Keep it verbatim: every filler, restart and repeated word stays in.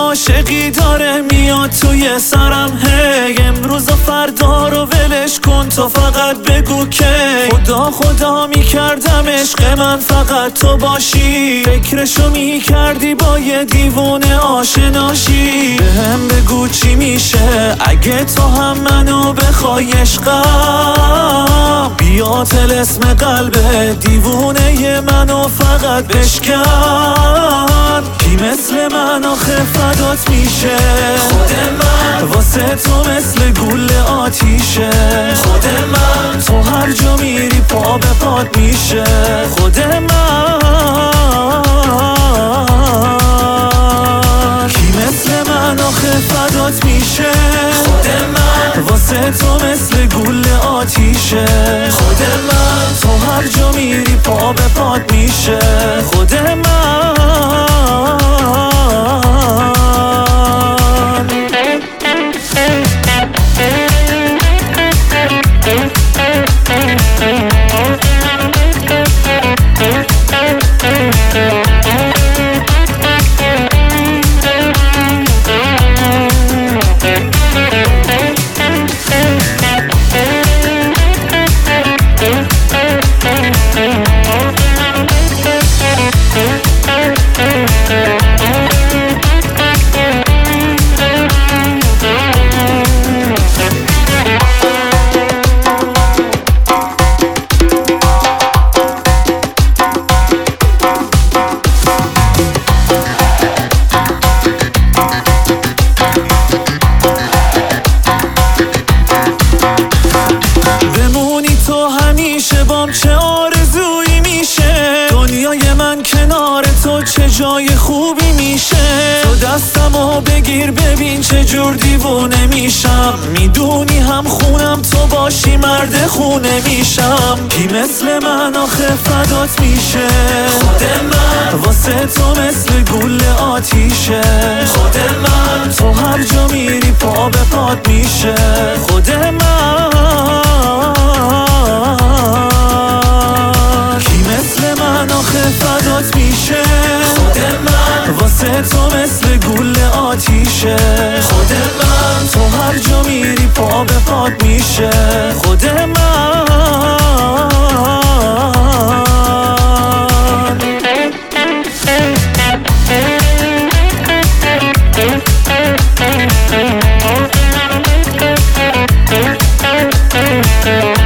عاشقی داره میاد توی سرم، هی امروز و فردا رو ولش کن، تو فقط بگو که خدا خدا میکردم عشق من فقط تو باشی. فکرشو میکردی با یه دیوونه آشناشی، بهم بگو چی میشه اگه تو هم منو بخوای عشقم. بیا طلسم قلب دیوونه منو فقط بشکن، کی مثل من آخه فدات میشه؟ خود من واسه تو مثل گوله آتیشه، خود من تو هر جا میری پا به پات میشه، خود من کی مثل من آخه فدات میشه؟ خود من واسه تو مثل گوله آتیشه، خود من تو هر جا میری پا به پات میشه، خود من. چه آرزویی میشه دنیای من کنار تو، چه جای خوبی میشه. تو دستمو بگیر ببین چه جور دیوونه میشم، میدونی هم خونم تو باشی مرد خونه میشم. کی مثل من آخه فدات میشه؟ خود من واسه تو مثل گوله آتیشه، خود من تو هر جا میری پا به پات میشه، خود من فدات میشه؟ خود من واسه تو مثل گوله آتیشه، خود من تو هر جا میری پا به پات میشه، خود من.